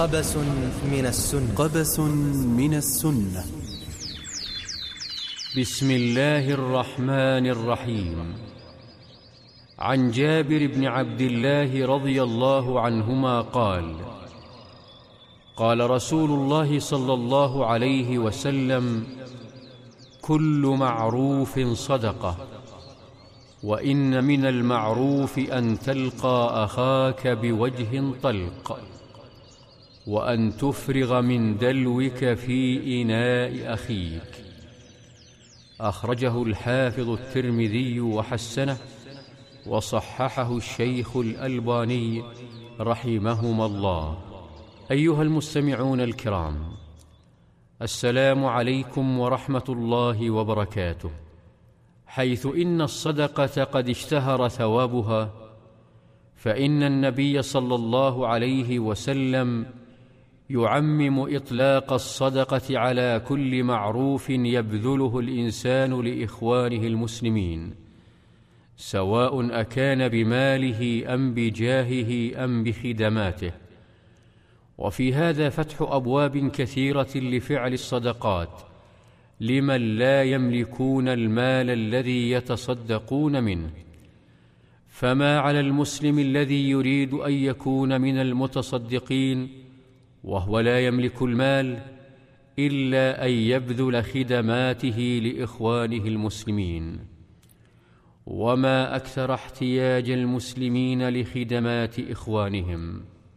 قبس من السنة. قبس من السنة. بسم الله الرحمن الرحيم. عن جابر بن عبد الله رضي الله عنهما قال: قال رسول الله صلى الله عليه وسلم: كل معروف صدقة، وإن من المعروف أن تلقى أخاك بوجه طلق، وأن تفرغ من دلوك في إناء أخيك. أخرجه الحافظ الترمذي وحسنه، وصححه الشيخ الألباني رحمهما الله. أيها المستمعون الكرام، السلام عليكم ورحمة الله وبركاته. حيث إن الصدقة قد اشتهر ثوابها، فإن النبي صلى الله عليه وسلم يعمم إطلاق الصدقة على كل معروف يبذله الإنسان لإخوانه المسلمين، سواء أكان بماله أم بجاهه أم بخدماته. وفي هذا فتح أبواب كثيرة لفعل الصدقات لمن لا يملكون المال الذي يتصدقون منه. فما على المسلم الذي يريد أن يكون من المتصدقين وهو لا يملك المال إلا أن يبذل خدماته لإخوانه المسلمين. وما أكثر احتياج المسلمين لخدمات إخوانهم.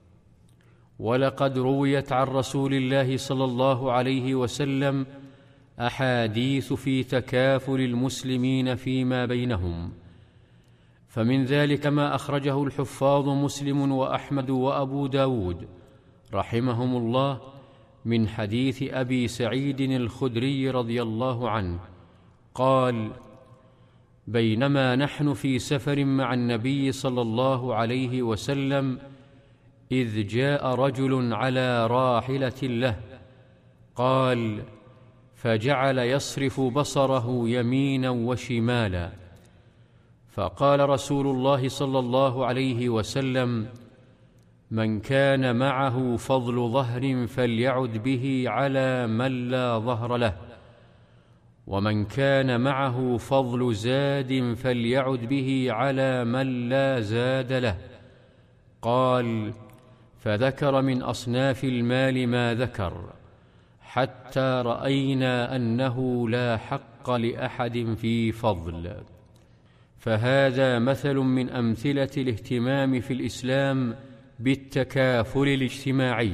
ولقد رويت عن رسول الله صلى الله عليه وسلم أحاديث في تكافل المسلمين فيما بينهم، فمن ذلك ما أخرجه الحفاظ مسلم وأحمد وأبو داود رحمهم الله من حديث أبي سعيد الخدري رضي الله عنه قال: بينما نحن في سفر مع النبي صلى الله عليه وسلم إذ جاء رجل على راحلة له، قال: فجعل يصرف بصره يمينا وشمالا، فقال رسول الله صلى الله عليه وسلم: من كان معه فضل ظهر فليعد به على من لا ظهر له، ومن كان معه فضل زاد فليعد به على من لا زاد له. قال: فذكر من أصناف المال ما ذكر، حتى رأينا أنه لا حق لأحد في فضل. فهذا مثل من أمثلة الاهتمام في الإسلام بالتكافل الاجتماعي.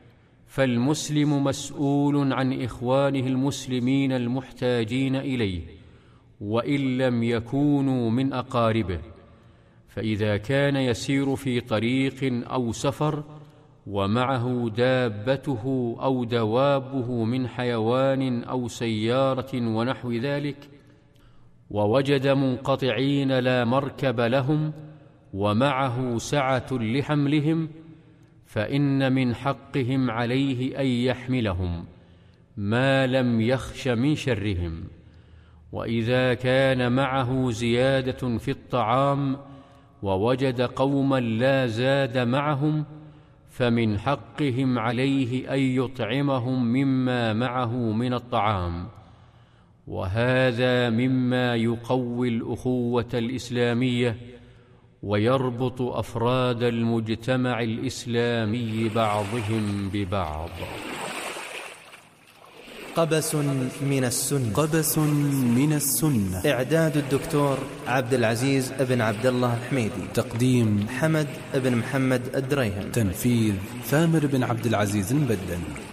فالمسلم مسؤول عن إخوانه المسلمين المحتاجين إليه، وإن لم يكونوا من أقاربه. فإذا كان يسير في طريق أو سفر ومعه دابته أو دوابه من حيوان أو سيارة ونحو ذلك، ووجد منقطعين لا مركب لهم ومعه سعة لحملهم، فإن من حقهم عليه أن يحملهم ما لم يخش من شرهم. وإذا كان معه زيادة في الطعام ووجد قوما لا زاد معهم، فمن حقهم عليه أن يطعمهم مما معه من الطعام. وهذا مما يقوي الأخوة الإسلامية ويربط أفراد المجتمع الإسلامي بعضهم ببعض. قبس من السنة. قبس من السنة. إعداد الدكتور عبد العزيز بن عبد الله الحميدي. تقديم حمد بن محمد الدريهم. تنفيذ ثامر بن عبد العزيز المبدل.